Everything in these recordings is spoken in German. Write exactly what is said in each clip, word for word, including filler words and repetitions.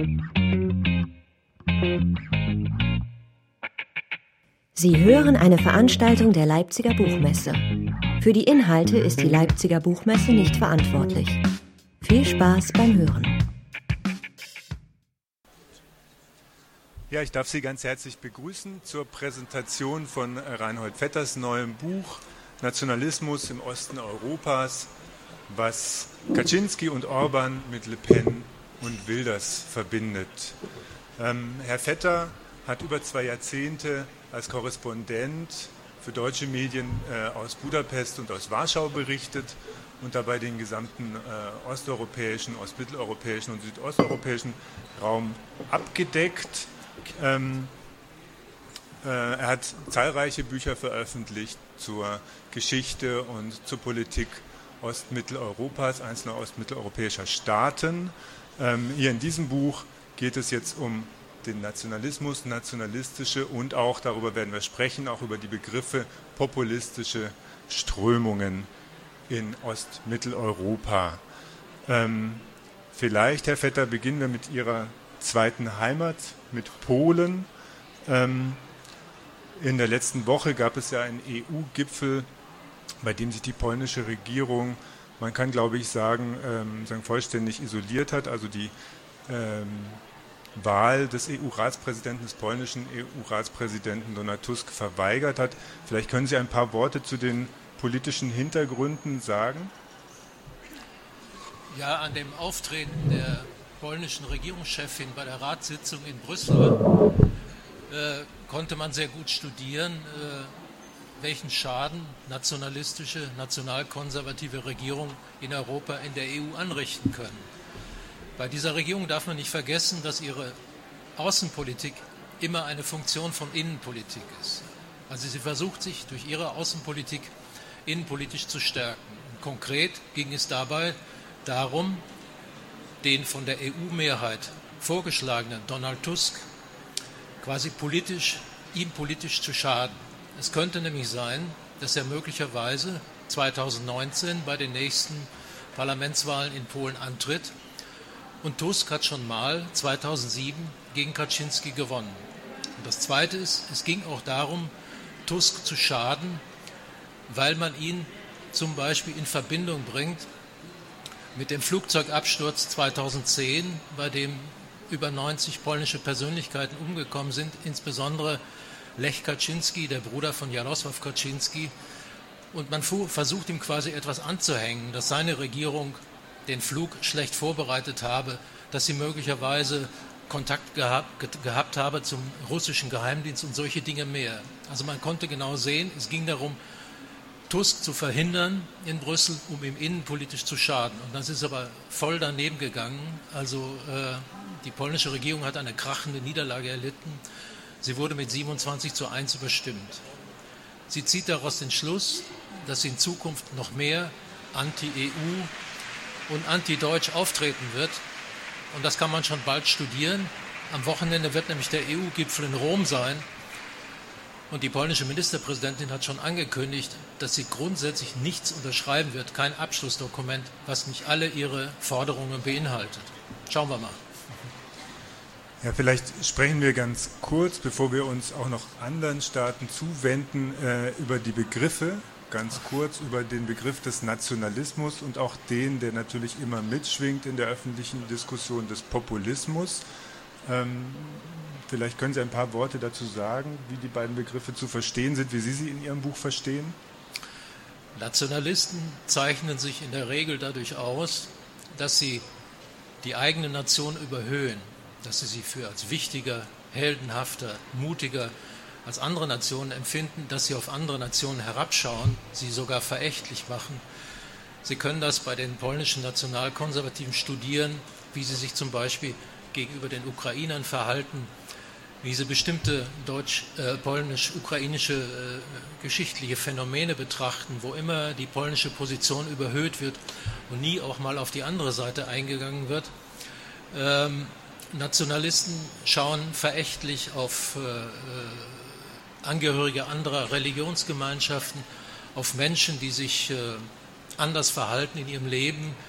Sie hören eine Veranstaltung der Leipziger Buchmesse. Für die Inhalte ist die Leipziger Buchmesse nicht verantwortlich. Viel Spaß beim Hören. Ja, ich darf Sie ganz herzlich begrüßen zur Präsentation von Reinhold Vetters neuem Buch Nationalismus im Osten Europas, was Kaczynski und Orban mit Le Pen und Wilders verbindet. Ähm, Herr Vetter hat über zwei Jahrzehnte als Korrespondent für deutsche Medien äh, aus Budapest und aus Warschau berichtet und dabei den gesamten äh, osteuropäischen, ostmitteleuropäischen und südosteuropäischen Raum abgedeckt. Ähm, äh, er hat zahlreiche Bücher veröffentlicht zur Geschichte und zur Politik Ostmitteleuropas, einzelner ostmitteleuropäischer Staaten. Ähm, hier in diesem Buch geht es jetzt um den Nationalismus, nationalistische und auch, darüber werden wir sprechen, auch über die Begriffe populistische Strömungen in Ostmitteleuropa. Ähm, vielleicht, Herr Vetter, beginnen wir mit Ihrer zweiten Heimat, mit Polen. Ähm, in der letzten Woche gab es ja einen E U-Gipfel, bei dem sich die polnische Regierung, man kann glaube ich sagen, ähm, sagen vollständig isoliert hat, also die ähm, Wahl des E U-Ratspräsidenten, des polnischen E U-Ratspräsidenten Donald Tusk verweigert hat. Vielleicht können Sie ein paar Worte zu den politischen Hintergründen sagen? Ja, an dem Auftreten der polnischen Regierungschefin bei der Ratssitzung in Brüssel äh, konnte man sehr gut studieren, äh, welchen Schaden nationalistische, nationalkonservative Regierungen in Europa in der E U anrichten können. Bei dieser Regierung darf man nicht vergessen, dass ihre Außenpolitik immer eine Funktion von Innenpolitik ist. Also sie versucht sich durch ihre Außenpolitik innenpolitisch zu stärken. Und konkret ging es dabei darum, den von der E U-Mehrheit vorgeschlagenen Donald Tusk quasi politisch, ihm politisch zu schaden. Es könnte nämlich sein, dass er möglicherweise zweitausendneunzehn bei den nächsten Parlamentswahlen in Polen antritt. Und Tusk hat schon mal zweitausendsieben gegen Kaczynski gewonnen. Und das Zweite ist, es ging auch darum, Tusk zu schaden, weil man ihn zum Beispiel in Verbindung bringt mit dem Flugzeugabsturz zweitausendzehn, bei dem über neunzig polnische Persönlichkeiten umgekommen sind, insbesondere Lech Kaczynski, der Bruder von Jarosław Kaczynski. Und man versucht ihm quasi etwas anzuhängen, dass seine Regierung den Flug schlecht vorbereitet habe, dass sie möglicherweise Kontakt gehabt, gehabt habe zum russischen Geheimdienst und solche Dinge mehr. Also man konnte genau sehen, es ging darum, Tusk zu verhindern in Brüssel, um ihm innenpolitisch zu schaden. Und das ist aber voll daneben gegangen. Also äh, die polnische Regierung hat eine krachende Niederlage erlitten. Sie wurde mit siebenundzwanzig zu eins überstimmt. Sie zieht daraus den Schluss, dass sie in Zukunft noch mehr Anti-E U und anti-deutsch auftreten wird. Und das kann man schon bald studieren. Am Wochenende wird nämlich der E U-Gipfel in Rom sein. Und die polnische Ministerpräsidentin hat schon angekündigt, dass sie grundsätzlich nichts unterschreiben wird, kein Abschlussdokument, was nicht alle ihre Forderungen beinhaltet. Schauen wir mal. Ja, vielleicht sprechen wir ganz kurz, bevor wir uns auch noch anderen Staaten zuwenden, äh, über die Begriffe. Ganz kurz über den Begriff des Nationalismus und auch den, der natürlich immer mitschwingt in der öffentlichen Diskussion, des Populismus. Ähm, vielleicht können Sie ein paar Worte dazu sagen, wie die beiden Begriffe zu verstehen sind, wie Sie sie in Ihrem Buch verstehen. Nationalisten zeichnen sich in der Regel dadurch aus, dass sie die eigene Nation überhöhen, dass sie sie für als wichtiger, heldenhafter, mutiger als andere Nationen empfinden, dass sie auf andere Nationen herabschauen, sie sogar verächtlich machen. Sie können das bei den polnischen Nationalkonservativen studieren, wie sie sich zum Beispiel gegenüber den Ukrainern verhalten, wie sie bestimmte deutsch, äh, polnisch-ukrainische äh, geschichtliche Phänomene betrachten, wo immer die polnische Position überhöht wird und nie auch mal auf die andere Seite eingegangen wird. Ähm, Nationalisten schauen verächtlich auf äh, Angehörige anderer Religionsgemeinschaften, auf Menschen, die sich äh, anders verhalten in ihrem Leben.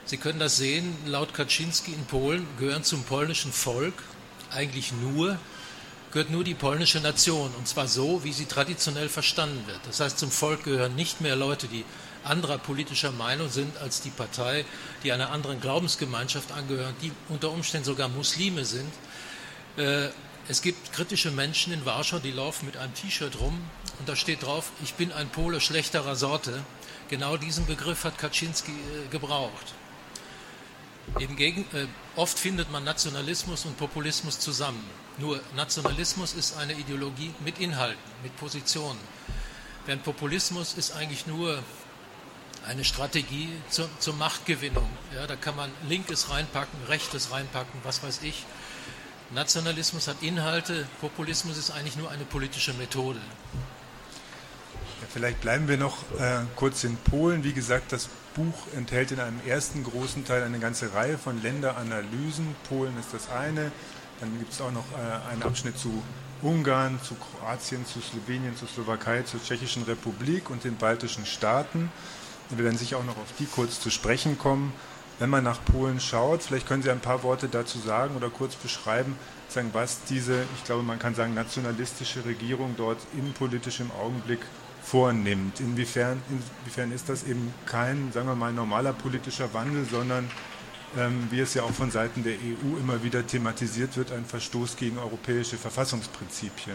Sie können das sehen, laut Kaczynski in Polen gehören zum polnischen Volk eigentlich nur, gehört nur die polnische Nation, und zwar so, wie sie traditionell verstanden wird. Das heißt, zum Volk gehören nicht mehr Leute, die anderer politischer Meinung sind als die Partei, die einer anderen Glaubensgemeinschaft angehören, die unter Umständen sogar Muslime sind. Es gibt kritische Menschen in Warschau, die laufen mit einem T-Shirt rum und da steht drauf, ich bin ein Pole schlechterer Sorte. Genau diesen Begriff hat Kaczynski gebraucht. Im Gegen, äh, oft findet man Nationalismus und Populismus zusammen. Nur Nationalismus ist eine Ideologie mit Inhalten, mit Positionen. Während Populismus ist eigentlich nur eine Strategie zur, zur Machtgewinnung. Ja, da kann man Linkes reinpacken, Rechtes reinpacken, was weiß ich. Nationalismus hat Inhalte, Populismus ist eigentlich nur eine politische Methode. Ja, vielleicht bleiben wir noch äh, kurz in Polen. Wie gesagt, das Buch enthält in einem ersten großen Teil eine ganze Reihe von Länderanalysen. Polen ist das eine. Dann gibt es auch noch äh, einen Abschnitt zu Ungarn, zu Kroatien, zu Slowenien, zur Slowakei, zur Tschechischen Republik und den baltischen Staaten. Wir werden sicher auch noch auf die kurz zu sprechen kommen. Wenn man nach Polen schaut, vielleicht können Sie ein paar Worte dazu sagen oder kurz beschreiben, sagen, was diese, ich glaube, man kann sagen, nationalistische Regierung dort innenpolitisch im Augenblick vornimmt. Inwiefern, inwiefern ist das eben kein, sagen wir mal, normaler politischer Wandel, sondern, ähm, wie es ja auch von Seiten der E U immer wieder thematisiert wird, ein Verstoß gegen europäische Verfassungsprinzipien?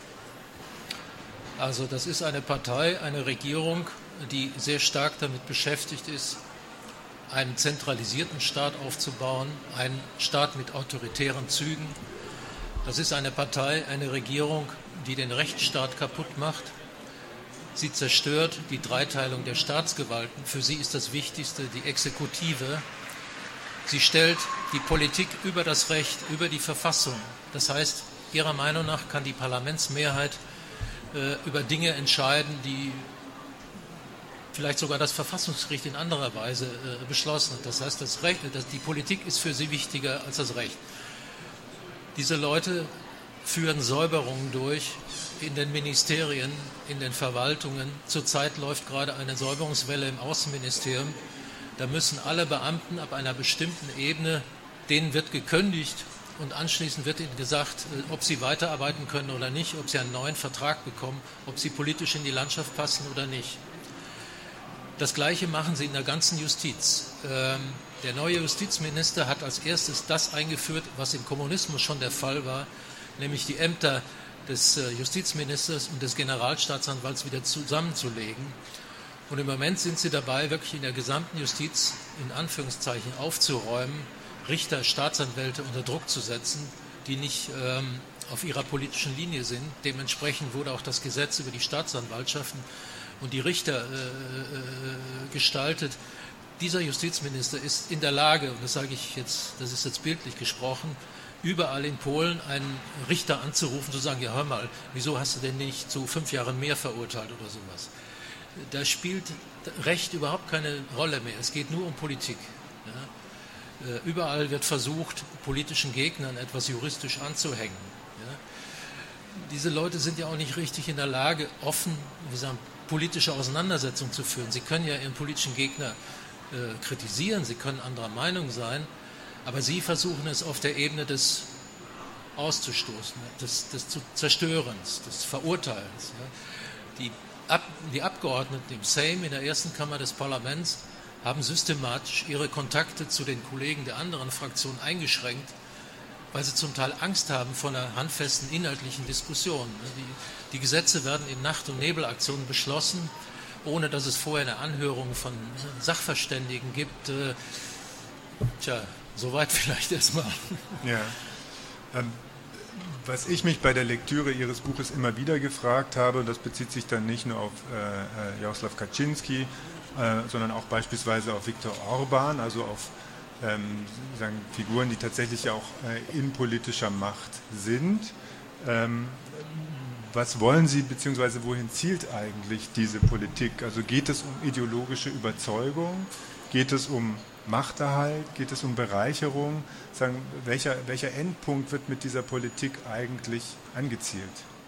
Also das ist eine Partei, eine Regierung, die sehr stark damit beschäftigt ist, einen zentralisierten Staat aufzubauen, einen Staat mit autoritären Zügen. Das ist eine Partei, eine Regierung, die den Rechtsstaat kaputt macht. Sie zerstört die Dreiteilung der Staatsgewalten. Für sie ist das Wichtigste die Exekutive. Sie stellt die Politik über das Recht, über die Verfassung. Das heißt, ihrer Meinung nach kann die Parlamentsmehrheit äh, über Dinge entscheiden, die vielleicht sogar das Verfassungsgericht in anderer Weise äh, beschlossen hat. Das heißt, das Recht, das, die Politik ist für sie wichtiger als das Recht. Diese Leute führen Säuberungen durch in den Ministerien, in den Verwaltungen. Zurzeit läuft gerade eine Säuberungswelle im Außenministerium. Da müssen alle Beamten ab einer bestimmten Ebene, denen wird gekündigt und anschließend wird ihnen gesagt, ob sie weiterarbeiten können oder nicht, ob sie einen neuen Vertrag bekommen, ob sie politisch in die Landschaft passen oder nicht. Das Gleiche machen sie in der ganzen Justiz. Ähm, der neue Justizminister hat als erstes das eingeführt, was im Kommunismus schon der Fall war, nämlich die Ämter des äh, Justizministers und des Generalstaatsanwalts wieder zusammenzulegen. Und im Moment sind sie dabei, wirklich in der gesamten Justiz in Anführungszeichen aufzuräumen, Richter, Staatsanwälte unter Druck zu setzen, die nicht ähm, auf ihrer politischen Linie sind. Dementsprechend wurde auch das Gesetz über die Staatsanwaltschaften und die Richter äh, äh, gestaltet. Dieser Justizminister ist in der Lage, und das sage ich jetzt, das ist jetzt bildlich gesprochen, überall in Polen einen Richter anzurufen, zu sagen, ja hör mal, wieso hast du denn nicht zu fünf Jahren mehr verurteilt oder sowas? Da spielt Recht überhaupt keine Rolle mehr. Es geht nur um Politik. Ja? Äh, überall wird versucht, politischen Gegnern etwas juristisch anzuhängen. Ja? Diese Leute sind ja auch nicht richtig in der Lage, offen, wie sagen, politische Auseinandersetzung zu führen. Sie können ja ihren politischen Gegner äh, kritisieren, sie können anderer Meinung sein, aber sie versuchen es auf der Ebene des Auszustoßen, des, des Zerstörens, des Verurteilens. Ja. Die, Ab, die Abgeordneten im Sejm, in der ersten Kammer des Parlaments, haben systematisch ihre Kontakte zu den Kollegen der anderen Fraktionen eingeschränkt, weil sie zum Teil Angst haben vor einer handfesten inhaltlichen Diskussion. Die, die Gesetze werden in Nacht- und Nebelaktionen beschlossen, ohne dass es vorher eine Anhörung von Sachverständigen gibt. Äh, tja, soweit vielleicht erstmal. Ja. Ähm, was ich mich bei der Lektüre Ihres Buches immer wieder gefragt habe, und das bezieht sich dann nicht nur auf äh, Jaroslaw Kaczynski, äh, sondern auch beispielsweise auf Viktor Orban, also auf ähm, sagen, Figuren, die tatsächlich ja auch äh, in politischer Macht sind. Ähm, was wollen Sie, beziehungsweise wohin zielt eigentlich diese Politik? Also geht es um ideologische Überzeugung? Geht es um Machterhalt? Geht es um Bereicherung? Sagen, welcher, welcher Endpunkt wird mit dieser Politik eigentlich angezielt?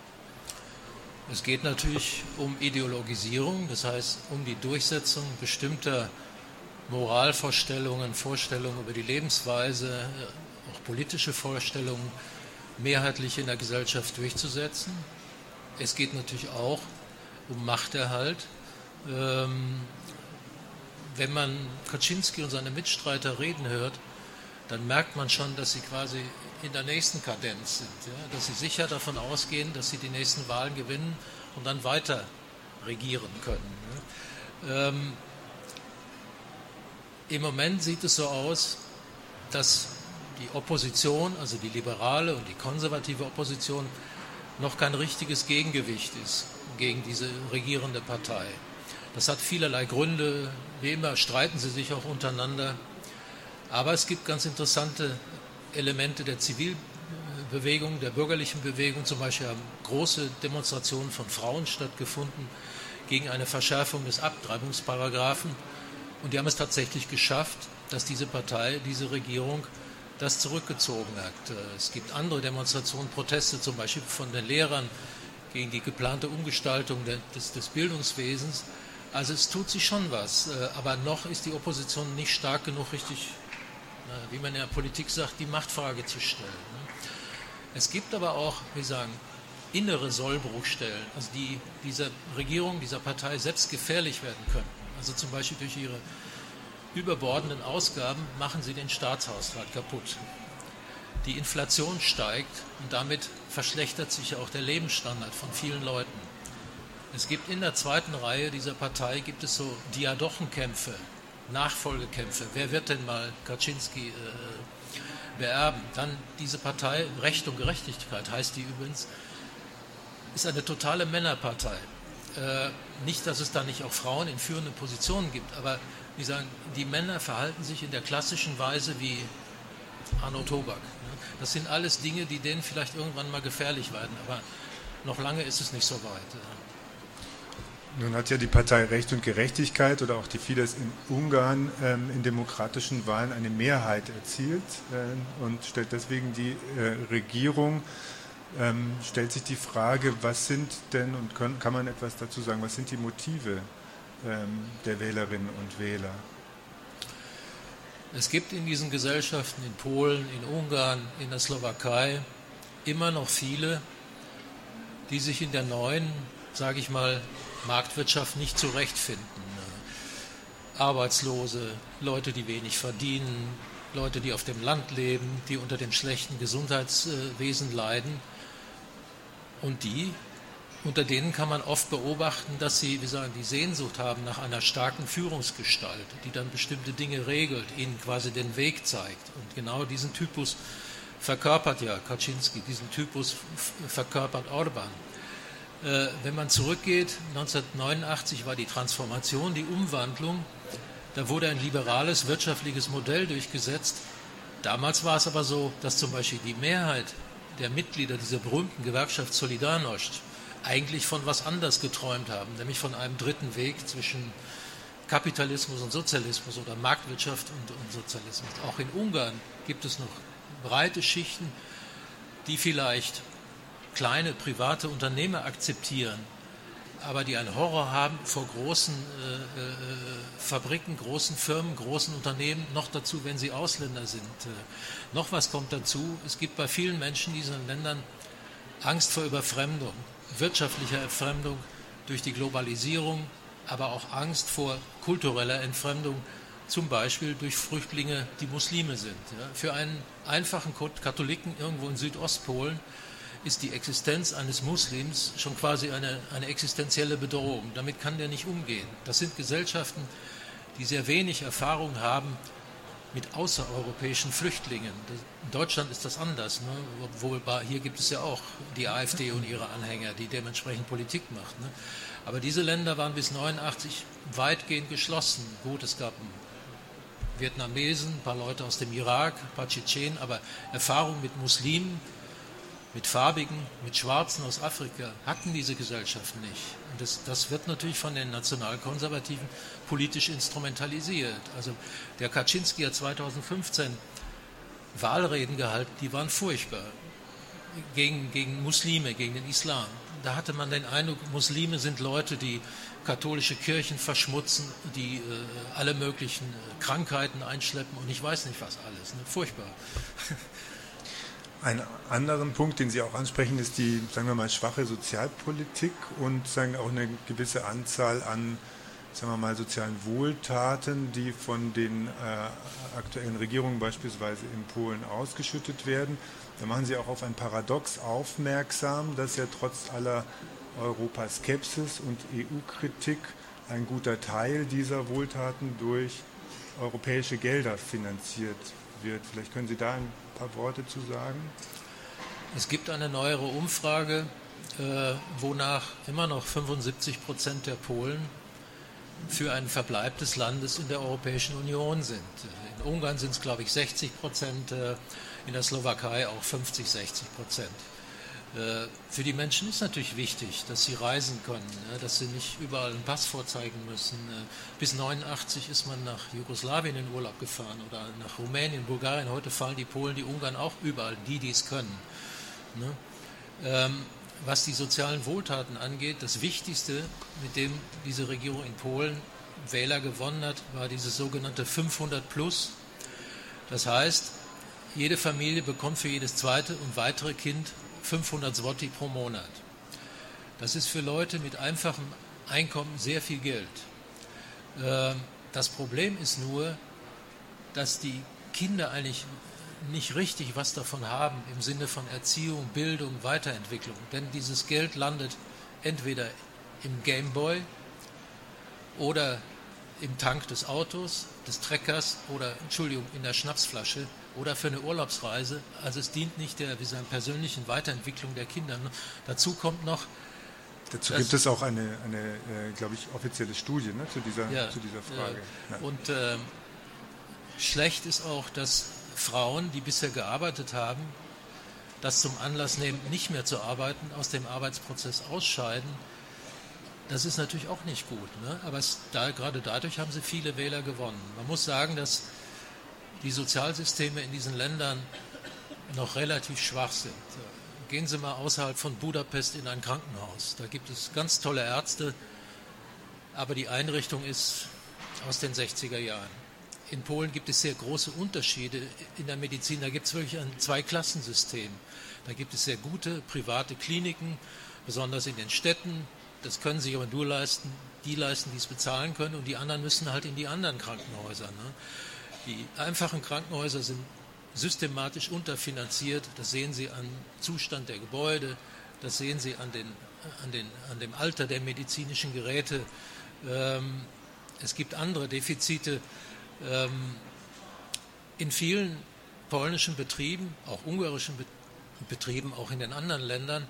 Es geht natürlich um Ideologisierung, das heißt um die Durchsetzung bestimmter Moralvorstellungen, Vorstellungen über die Lebensweise, auch politische Vorstellungen mehrheitlich in der Gesellschaft durchzusetzen. Es geht natürlich auch um Machterhalt. Ähm, wenn man Kaczynski und seine Mitstreiter reden hört, dann merkt man schon, dass sie quasi in der nächsten Kadenz sind, ja? Dass sie sicher davon ausgehen, dass sie die nächsten Wahlen gewinnen und dann weiter regieren können. Ja? Ähm, Im Moment sieht es so aus, dass die Opposition, also die liberale und die konservative Opposition, noch kein richtiges Gegengewicht ist gegen diese regierende Partei. Das hat vielerlei Gründe, wie immer streiten sie sich auch untereinander. Aber es gibt ganz interessante Elemente der Zivilbewegung, der bürgerlichen Bewegung. Zum Beispiel haben große Demonstrationen von Frauen stattgefunden gegen eine Verschärfung des Abtreibungsparagraphen. Und die haben es tatsächlich geschafft, dass diese Partei, diese Regierung das zurückgezogen hat. Es gibt andere Demonstrationen, Proteste zum Beispiel von den Lehrern gegen die geplante Umgestaltung des, des Bildungswesens. Also es tut sich schon was, aber noch ist die Opposition nicht stark genug, richtig, wie man in der Politik sagt, die Machtfrage zu stellen. Es gibt aber auch, wie sagen, innere Sollbruchstellen, also die dieser Regierung, dieser Partei selbst gefährlich werden könnten. Also zum Beispiel durch ihre überbordenden Ausgaben machen sie den Staatshaushalt kaputt. Die Inflation steigt und damit verschlechtert sich auch der Lebensstandard von vielen Leuten. Es gibt in der zweiten Reihe dieser Partei gibt es so Diadochenkämpfe, Nachfolgekämpfe. Wer wird denn mal Kaczynski äh, beerben? Dann diese Partei, Recht und Gerechtigkeit heißt die übrigens, ist eine totale Männerpartei. Äh, nicht, dass es da nicht auch Frauen in führenden Positionen gibt, aber wie sagen, die Männer verhalten sich in der klassischen Weise wie Arno Tobak. Das sind alles Dinge, die denen vielleicht irgendwann mal gefährlich werden, aber noch lange ist es nicht so weit. Nun hat ja die Partei Recht und Gerechtigkeit oder auch die Fidesz in Ungarn ähm, in demokratischen Wahlen eine Mehrheit erzielt äh, und stellt deswegen die äh, Regierung. Ähm, stellt sich die Frage, was sind denn, und können, kann man etwas dazu sagen, was sind die Motive ähm, der Wählerinnen und Wähler? Es gibt in diesen Gesellschaften in Polen, in Ungarn, in der Slowakei immer noch viele, die sich in der neuen, sage ich mal, Marktwirtschaft nicht zurechtfinden. Arbeitslose, Leute, die wenig verdienen, Leute, die auf dem Land leben, die unter dem schlechten Gesundheitswesen leiden. Und die, unter denen kann man oft beobachten, dass sie, wie sagen, die Sehnsucht haben nach einer starken Führungsgestalt, die dann bestimmte Dinge regelt, ihnen quasi den Weg zeigt. Und genau diesen Typus verkörpert ja Kaczynski, diesen Typus verkörpert Orban. Äh, wenn man zurückgeht, neunzehnhundertneunundachtzig war die Transformation, die Umwandlung, da wurde ein liberales wirtschaftliches Modell durchgesetzt. Damals war es aber so, dass zum Beispiel die Mehrheit der Mitglieder dieser berühmten Gewerkschaft Solidarność eigentlich von was anders geträumt haben, nämlich von einem dritten Weg zwischen Kapitalismus und Sozialismus oder Marktwirtschaft und, und Sozialismus. Auch in Ungarn gibt es noch breite Schichten, die vielleicht kleine private Unternehmer akzeptieren, aber die einen Horror haben vor großen äh, äh, Fabriken, großen Firmen, großen Unternehmen, noch dazu, wenn sie Ausländer sind. Äh, noch was kommt dazu, es gibt bei vielen Menschen in diesen Ländern Angst vor Überfremdung, wirtschaftlicher Entfremdung durch die Globalisierung, aber auch Angst vor kultureller Entfremdung, zum Beispiel durch Flüchtlinge, die Muslime sind. Ja. Für einen einfachen Katholiken irgendwo in Südostpolen ist die Existenz eines Muslims schon quasi eine, eine existenzielle Bedrohung. Damit kann der nicht umgehen. Das sind Gesellschaften, die sehr wenig Erfahrung haben mit außereuropäischen Flüchtlingen. In Deutschland ist das anders. Ne? Obwohl hier gibt es ja auch die AfD und ihre Anhänger, die dementsprechend Politik macht. Ne? Aber diese Länder waren bis neunundachtzig weitgehend geschlossen. Gut, es gab Vietnamesen, ein paar Leute aus dem Irak, ein paar Tschetschenen, aber Erfahrung mit Muslimen, mit Farbigen, mit Schwarzen aus Afrika hatten diese Gesellschaften nicht. Und das, das wird natürlich von den Nationalkonservativen politisch instrumentalisiert. Also der Kaczynski hat zweitausendfünfzehn Wahlreden gehalten, die waren furchtbar. Gegen, gegen Muslime, gegen den Islam. da hatte man den Eindruck, Muslime sind Leute, die katholische Kirchen verschmutzen, die äh, alle möglichen Krankheiten einschleppen und ich weiß nicht was alles. Ne? Furchtbar. Ein anderen Punkt, den Sie auch ansprechen, ist die, sagen wir mal, schwache Sozialpolitik und sagen auch eine gewisse Anzahl an, sagen wir mal, sozialen Wohltaten, die von den äh, aktuellen Regierungen beispielsweise in Polen ausgeschüttet werden. Da machen Sie auch auf ein Paradox aufmerksam, dass ja trotz aller Europaskepsis und E U-Kritik ein guter Teil dieser Wohltaten durch europäische Gelder finanziert wird. Vielleicht können Sie da ein paar Worte zu sagen? Es gibt eine neuere Umfrage, äh, wonach immer noch fünfundsiebzig Prozent der Polen für einen Verbleib des Landes in der Europäischen Union sind. In Ungarn sind es, glaube ich, sechzig Prozent, äh, in der Slowakei auch fünfzig, sechzig Prozent. Äh, für die Menschen ist natürlich wichtig, dass sie reisen können, äh, dass sie nicht überall einen Pass vorzeigen müssen. Äh, bis neunundachtzig ist man nach Jugoslawien in Urlaub gefahren oder nach Rumänien, Bulgarien. Heute fallen die Polen, die Ungarn auch überall, die, die es können. Ne? Ähm, was die sozialen Wohltaten angeht, das Wichtigste, mit dem diese Regierung in Polen Wähler gewonnen hat, war dieses sogenannte fünfhundert plus. Das heißt, jede Familie bekommt für jedes zweite und weitere Kind fünfhundert Zloty pro Monat. Das ist für Leute mit einfachem Einkommen sehr viel Geld. Das Problem ist nur, dass die Kinder eigentlich nicht richtig was davon haben im Sinne von Erziehung, Bildung, Weiterentwicklung. Denn dieses Geld landet entweder im Gameboy oder im Tank des Autos, des Treckers oder, Entschuldigung, in der Schnapsflasche oder für eine Urlaubsreise. Also es dient nicht der, wie sagen, persönlichen Weiterentwicklung der Kinder. Dazu kommt noch... Dazu gibt es auch eine, eine äh, glaube ich, offizielle Studie, ne, zu, dieser, ja, zu dieser Frage. Ja. Und äh, schlecht ist auch, dass Frauen, die bisher gearbeitet haben, das zum Anlass nehmen, nicht mehr zu arbeiten, aus dem Arbeitsprozess ausscheiden. Das ist natürlich auch nicht gut, ne? Aber es, da, gerade dadurch haben sie viele Wähler gewonnen. Man muss sagen, dass die Sozialsysteme in diesen Ländern noch relativ schwach sind. Gehen Sie mal außerhalb von Budapest in ein Krankenhaus. Da gibt es ganz tolle Ärzte, aber die Einrichtung ist aus den sechziger Jahren. In Polen gibt es sehr große Unterschiede in der Medizin. Da gibt es wirklich ein Zweiklassensystem. Da gibt es sehr gute private Kliniken, besonders in den Städten. Das können sich aber nur leisten, die leisten, die es bezahlen können, und die anderen müssen halt in die anderen Krankenhäuser. Ne? Die einfachen Krankenhäuser sind systematisch unterfinanziert. Das sehen Sie am Zustand der Gebäude, das sehen Sie an, den, an, den, an dem Alter der medizinischen Geräte. Ähm, es gibt andere Defizite. Ähm, in vielen polnischen Betrieben, auch ungarischen Betrieben, auch in den anderen Ländern,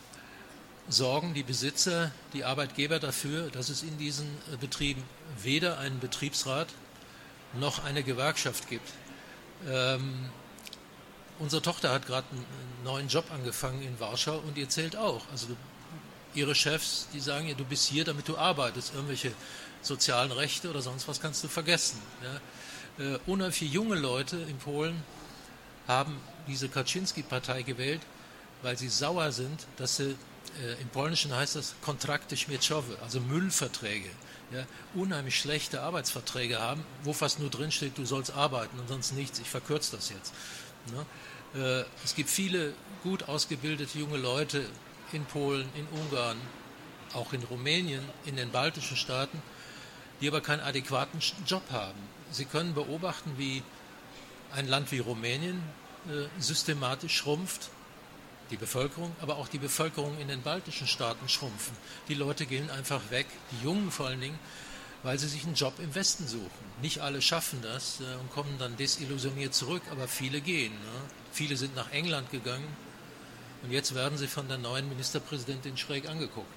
sorgen die Besitzer, die Arbeitgeber dafür, dass es in diesen Betrieben weder einen Betriebsrat noch eine Gewerkschaft gibt. Ähm, unsere Tochter hat gerade einen neuen Job angefangen in Warschau und ihr zählt auch. Also ihre Chefs, die sagen ihr, du bist hier, damit du arbeitest. Irgendwelche sozialen Rechte oder sonst was kannst du vergessen. Ja? Äh, unheimlich viele junge Leute in Polen haben diese Kaczynski-Partei gewählt, weil sie sauer sind, dass sie, äh, im Polnischen heißt das Kontrakte śmieciowe, also Müllverträge, ja, unheimlich schlechte Arbeitsverträge haben, wo fast nur drinsteht, du sollst arbeiten und sonst nichts. Ich verkürze das jetzt. Ne? Äh, es gibt viele gut ausgebildete junge Leute in Polen, in Ungarn, auch in Rumänien, in den baltischen Staaten, die aber keinen adäquaten Job haben. Sie können beobachten, wie ein Land wie Rumänien äh, systematisch schrumpft, die Bevölkerung, aber auch die Bevölkerung in den baltischen Staaten schrumpfen. Die Leute gehen einfach weg, die Jungen vor allen Dingen, weil sie sich einen Job im Westen suchen. Nicht alle schaffen das äh, und kommen dann desillusioniert zurück, aber viele gehen. Ne? Viele sind nach England gegangen und jetzt werden sie von der neuen Ministerpräsidentin schräg angeguckt.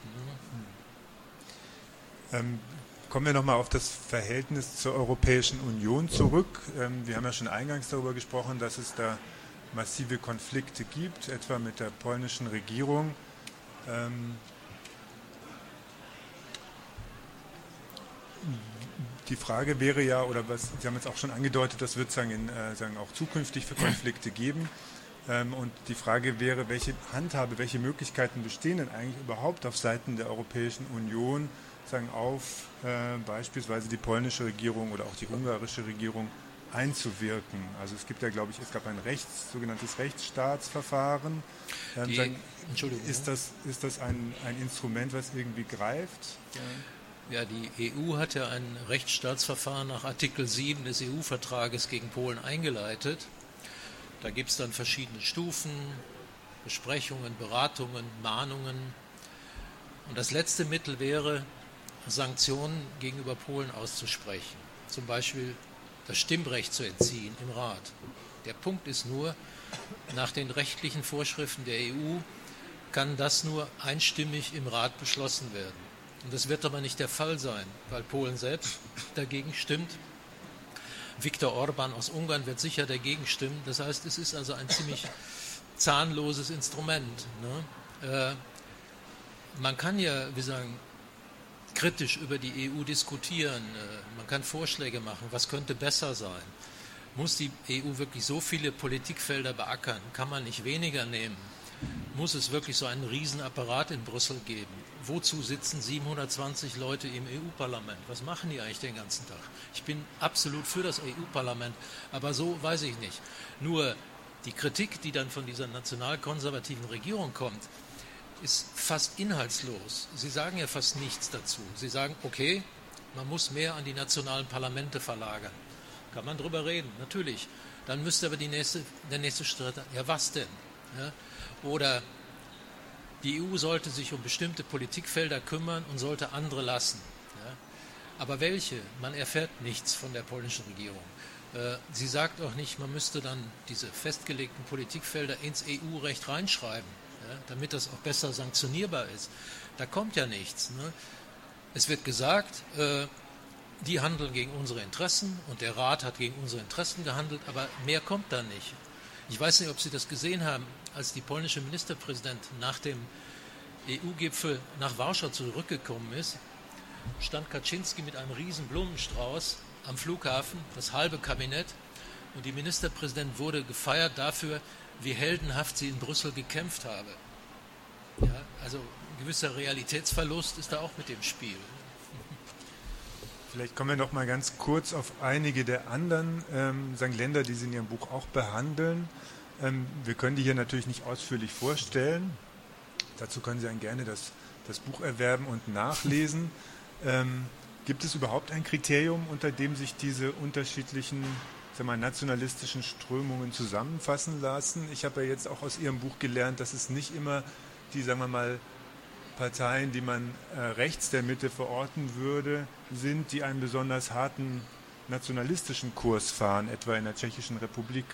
Ne? Ähm, kommen wir nochmal auf das Verhältnis zur Europäischen Union zurück. Ähm, wir haben ja schon eingangs darüber gesprochen, dass es da massive Konflikte gibt, etwa mit der polnischen Regierung. Ähm, die Frage wäre ja, oder was Sie haben jetzt auch schon angedeutet, das wird sagen, in, äh, sagen auch zukünftig für Konflikte geben. Ähm, und die Frage wäre, welche Handhabe, welche Möglichkeiten bestehen denn eigentlich überhaupt auf Seiten der Europäischen Union, sagen, auf äh, beispielsweise die polnische Regierung oder auch die ungarische Regierung einzuwirken. Also es gibt ja, glaube ich, es gab ein Rechts, sogenanntes Rechtsstaatsverfahren. Ähm, die, sagen, Entschuldigung. Ist das, ist das ein, ein Instrument, was irgendwie greift? Ja, die E U hat ja ein Rechtsstaatsverfahren nach Artikel sieben des E U-Vertrages gegen Polen eingeleitet. Da gibt es dann verschiedene Stufen, Besprechungen, Beratungen, Mahnungen. Und das letzte Mittel wäre, Sanktionen gegenüber Polen auszusprechen. Zum Beispiel das Stimmrecht zu entziehen im Rat. Der Punkt ist nur, nach den rechtlichen Vorschriften der E U kann das nur einstimmig im Rat beschlossen werden. Und das wird aber nicht der Fall sein, weil Polen selbst dagegen stimmt. Viktor Orban aus Ungarn wird sicher dagegen stimmen. Das heißt, es ist also ein ziemlich zahnloses Instrument. Ne? Äh, man kann ja, wie sagen, kritisch über die E U diskutieren. Äh, man kann Vorschläge machen, was könnte besser sein. Muss die E U wirklich so viele Politikfelder beackern? Kann man nicht weniger nehmen? Muss es wirklich so einen Riesenapparat in Brüssel geben? Wozu sitzen siebenhundertzwanzig Leute im E U-Parlament? Was machen die eigentlich den ganzen Tag? Ich bin absolut für das E U-Parlament, aber so weiß ich nicht. Nur die Kritik, die dann von dieser nationalkonservativen Regierung kommt, ist fast inhaltslos. Sie sagen ja fast nichts dazu. Sie sagen, okay, man muss mehr an die nationalen Parlamente verlagern. Kann man drüber reden, natürlich. Dann müsste aber die nächste, der nächste Schritt, ja was denn? Ja? Oder die E U sollte sich um bestimmte Politikfelder kümmern und sollte andere lassen. Ja? Aber welche? Man erfährt nichts von der polnischen Regierung. Äh, sie sagt auch nicht, man müsste dann diese festgelegten Politikfelder ins E U-Recht reinschreiben, ja? Damit das auch besser sanktionierbar ist. Da kommt ja nichts. Ne? Es wird gesagt, äh, die handeln gegen unsere Interessen und der Rat hat gegen unsere Interessen gehandelt, aber mehr kommt da nicht. Ich weiß nicht, ob Sie das gesehen haben, als die polnische Ministerpräsidentin nach dem E U-Gipfel nach Warschau zurückgekommen ist, stand Kaczynski mit einem riesen Blumenstrauß am Flughafen, das halbe Kabinett, und die Ministerpräsidentin wurde gefeiert dafür, wie heldenhaft sie in Brüssel gekämpft habe. Ja, also ein gewisser Realitätsverlust ist da auch mit dem Spiel. Vielleicht kommen wir noch mal ganz kurz auf einige der anderen ähm, sagen Länder, die Sie in Ihrem Buch auch behandeln. Ähm, wir können die hier natürlich nicht ausführlich vorstellen. Dazu können Sie dann gerne das, das Buch erwerben und nachlesen. Ähm, gibt es überhaupt ein Kriterium, unter dem sich diese unterschiedlichen, sagen wir mal, nationalistischen Strömungen zusammenfassen lassen? Ich habe ja jetzt auch aus Ihrem Buch gelernt, dass es nicht immer die, sagen wir mal, Parteien, die man äh, rechts der Mitte verorten würde, sind, die einen besonders harten nationalistischen Kurs fahren, etwa in der Tschechischen Republik.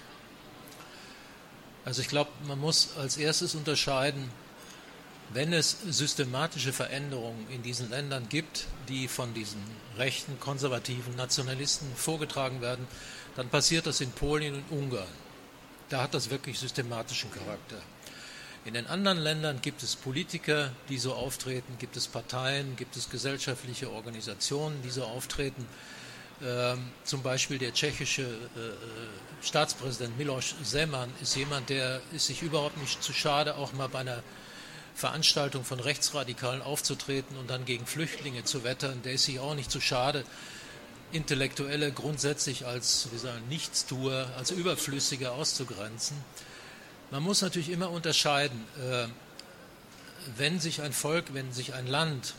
Also ich glaube, man muss als erstes unterscheiden, wenn es systematische Veränderungen in diesen Ländern gibt, die von diesen rechten, konservativen Nationalisten vorgetragen werden, dann passiert das in Polen und Ungarn. Da hat das wirklich systematischen Charakter. In den anderen Ländern gibt es Politiker, die so auftreten, gibt es Parteien, gibt es gesellschaftliche Organisationen, die so auftreten. Ähm, zum Beispiel der tschechische äh, Staatspräsident Miloš Zeman ist jemand, der ist sich überhaupt nicht zu schade, auch mal bei einer Veranstaltung von Rechtsradikalen aufzutreten und dann gegen Flüchtlinge zu wettern. Der ist sich auch nicht zu schade, Intellektuelle grundsätzlich als, wie sagen, Nichtstuer, als Überflüssige auszugrenzen. Man muss natürlich immer unterscheiden, äh, wenn sich ein Volk, wenn sich ein Land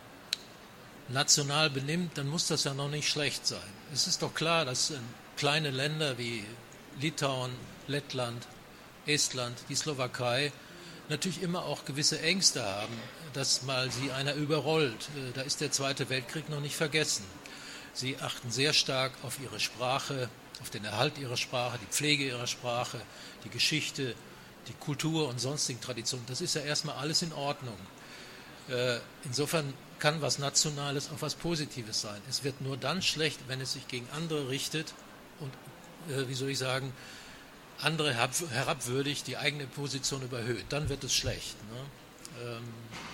national benimmt, dann muss das ja noch nicht schlecht sein. Es ist doch klar, dass äh, kleine Länder wie Litauen, Lettland, Estland, die Slowakei natürlich immer auch gewisse Ängste haben, dass mal sie einer überrollt. Äh, da ist der Zweite Weltkrieg noch nicht vergessen. Sie achten sehr stark auf ihre Sprache, auf den Erhalt ihrer Sprache, die Pflege ihrer Sprache, die Geschichte, die Kultur und sonstigen Traditionen. Das ist ja erstmal alles in Ordnung. Äh, insofern kann was Nationales auch was Positives sein. Es wird nur dann schlecht, wenn es sich gegen andere richtet und, äh, wie soll ich sagen, andere herabwürdigt, die eigene Position überhöht. Dann wird es schlecht. Ne? Ähm,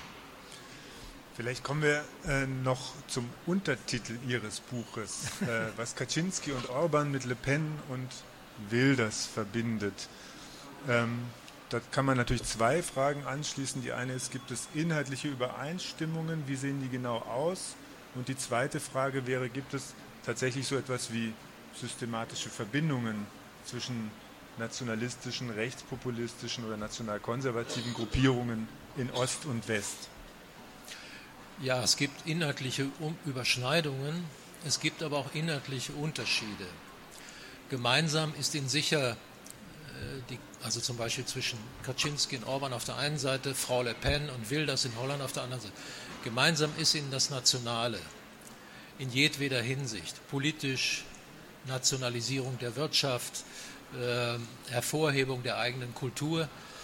Vielleicht kommen wir äh, noch zum Untertitel Ihres Buches, äh, was Kaczynski und Orban mit Le Pen und Wilders verbindet. Ähm, da kann man natürlich zwei Fragen anschließen. Die eine ist, gibt es inhaltliche Übereinstimmungen? Wie sehen die genau aus? Und die zweite Frage wäre, gibt es tatsächlich so etwas wie systematische Verbindungen zwischen nationalistischen, rechtspopulistischen oder nationalkonservativen Gruppierungen in Ost und West? Ja, es gibt inhaltliche Überschneidungen, es gibt aber auch inhaltliche Unterschiede. Gemeinsam ist ihnen sicher, äh, die, also zum Beispiel zwischen Kaczynski und Orban auf der einen Seite, Frau Le Pen und Wilders in Holland auf der anderen Seite. Gemeinsam ist ihnen das Nationale in jedweder Hinsicht, politisch, Nationalisierung der Wirtschaft, äh, Hervorhebung der eigenen Kultur.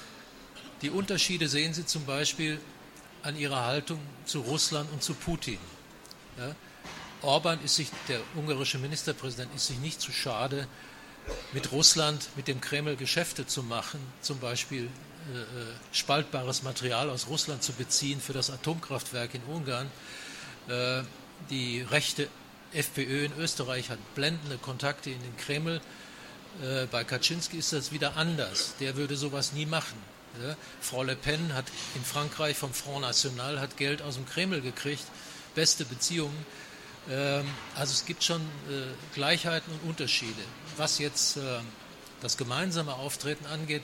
Die Unterschiede sehen Sie zum Beispiel an ihrer Haltung zu Russland und zu Putin. Ja? Orban ist sich, der ungarische Ministerpräsident, ist sich nicht zu schade, mit Russland, mit dem Kreml Geschäfte zu machen, zum Beispiel äh, spaltbares Material aus Russland zu beziehen für das Atomkraftwerk in Ungarn. Äh, die rechte FPÖ in Österreich hat blendende Kontakte in den Kreml. Äh, bei Kaczynski ist das wieder anders. Der würde sowas nie machen. Ja? Frau Le Pen hat in Frankreich vom Front National hat Geld aus dem Kreml gekriegt, beste Beziehungen. Ähm, also es gibt schon äh, Gleichheiten und Unterschiede. Was jetzt äh, das gemeinsame Auftreten angeht,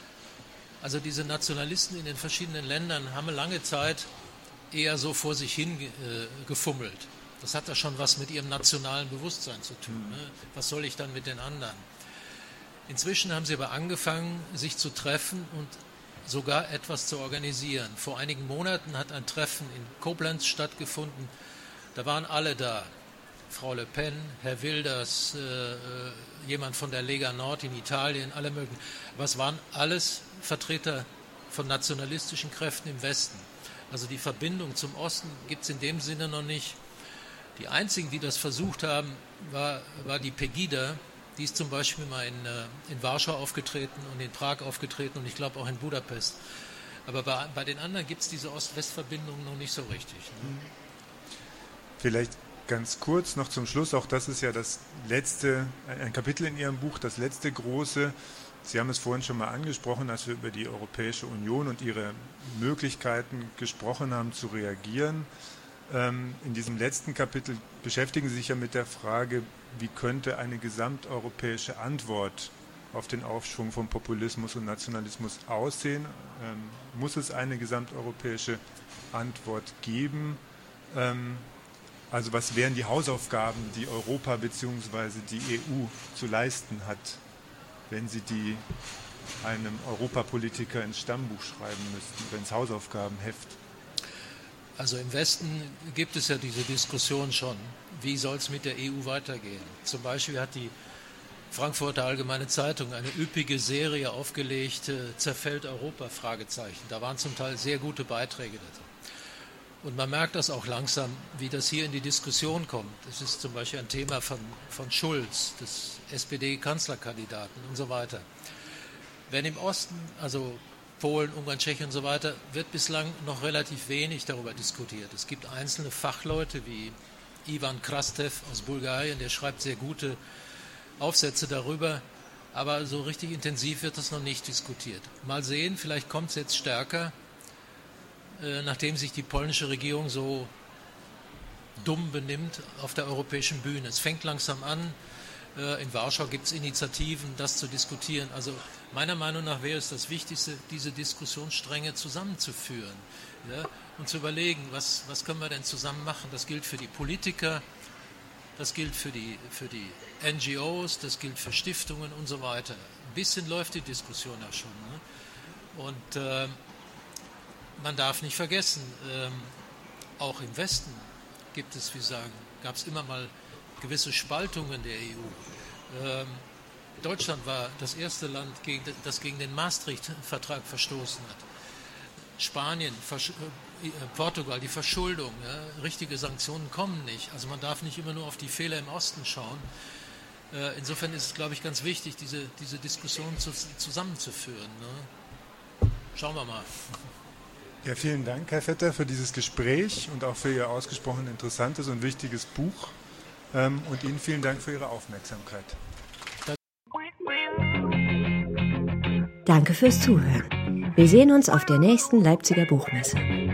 also diese Nationalisten in den verschiedenen Ländern haben lange Zeit eher so vor sich hin äh, gefummelt. Das hat ja schon was mit ihrem nationalen Bewusstsein zu tun. Ne? Was soll ich dann mit den anderen? Inzwischen haben sie aber angefangen, sich zu treffen und sogar etwas zu organisieren. Vor einigen Monaten hat ein Treffen in Koblenz stattgefunden. Da waren alle da. Frau Le Pen, Herr Wilders, äh, jemand von der Lega Nord in Italien, alle möglichen. Aber es waren alles Vertreter von nationalistischen Kräften im Westen. Also die Verbindung zum Osten gibt es in dem Sinne noch nicht. Die einzigen, die das versucht haben, war, war die Pegida. Die ist zum Beispiel mal in, in Warschau aufgetreten und in Prag aufgetreten und ich glaube auch in Budapest. Aber bei, bei den anderen gibt es diese Ost-West-Verbindung noch nicht so richtig. Ne? Vielleicht ganz kurz noch zum Schluss, auch das ist ja das letzte, ein Kapitel in Ihrem Buch, das letzte große. Sie haben es vorhin schon mal angesprochen, als wir über die Europäische Union und ihre Möglichkeiten gesprochen haben, zu reagieren. In diesem letzten Kapitel beschäftigen Sie sich ja mit der Frage, wie könnte eine gesamteuropäische Antwort auf den Aufschwung von Populismus und Nationalismus aussehen? Ähm, muss es eine gesamteuropäische Antwort geben? Ähm, also was wären die Hausaufgaben, die Europa bzw. die E U zu leisten hat, wenn sie die einem Europapolitiker ins Stammbuch schreiben müssten, oder ins Hausaufgabenheft? Also im Westen gibt es ja diese Diskussion schon, wie soll es mit der E U weitergehen. Zum Beispiel hat die Frankfurter Allgemeine Zeitung eine üppige Serie aufgelegt, äh, Zerfällt Europa? Fragezeichen. Da waren zum Teil sehr gute Beiträge dazu. Und man merkt das auch langsam, wie das hier in die Diskussion kommt. Es ist zum Beispiel ein Thema von, von Schulz, des S P D-Kanzlerkandidaten und so weiter. Wenn im Osten, also Polen, Ungarn, Tschechien und so weiter, wird bislang noch relativ wenig darüber diskutiert. Es gibt einzelne Fachleute wie Ivan Krastev aus Bulgarien, der schreibt sehr gute Aufsätze darüber, aber so richtig intensiv wird das noch nicht diskutiert. Mal sehen, vielleicht kommt es jetzt stärker, äh, nachdem sich die polnische Regierung so dumm benimmt auf der europäischen Bühne. Es fängt langsam an. In Warschau gibt es Initiativen, das zu diskutieren. Also meiner Meinung nach wäre es das Wichtigste, diese Diskussionsstränge zusammenzuführen, ja, und zu überlegen, was, was können wir denn zusammen machen. Das gilt für die Politiker, das gilt für die, für die N G Os, das gilt für Stiftungen und so weiter. Ein bisschen läuft die Diskussion ja schon. Ne? Und äh, man darf nicht vergessen, äh, auch im Westen gibt es, wie sagen, gab es immer mal gewisse Spaltungen der E U. Ähm, Deutschland war das erste Land, das gegen den Maastricht-Vertrag verstoßen hat. Spanien, Versch- äh, Portugal, die Verschuldung, ja, richtige Sanktionen kommen nicht. Also man darf nicht immer nur auf die Fehler im Osten schauen. Äh, insofern ist es, glaube ich, ganz wichtig, diese, diese Diskussion zu, zusammenzuführen. Ne? Schauen wir mal. Ja, vielen Dank, Herr Vetter, für dieses Gespräch und auch für Ihr ausgesprochen interessantes und wichtiges Buch. Und Ihnen vielen Dank für Ihre Aufmerksamkeit. Danke fürs Zuhören. Wir sehen uns auf der nächsten Leipziger Buchmesse.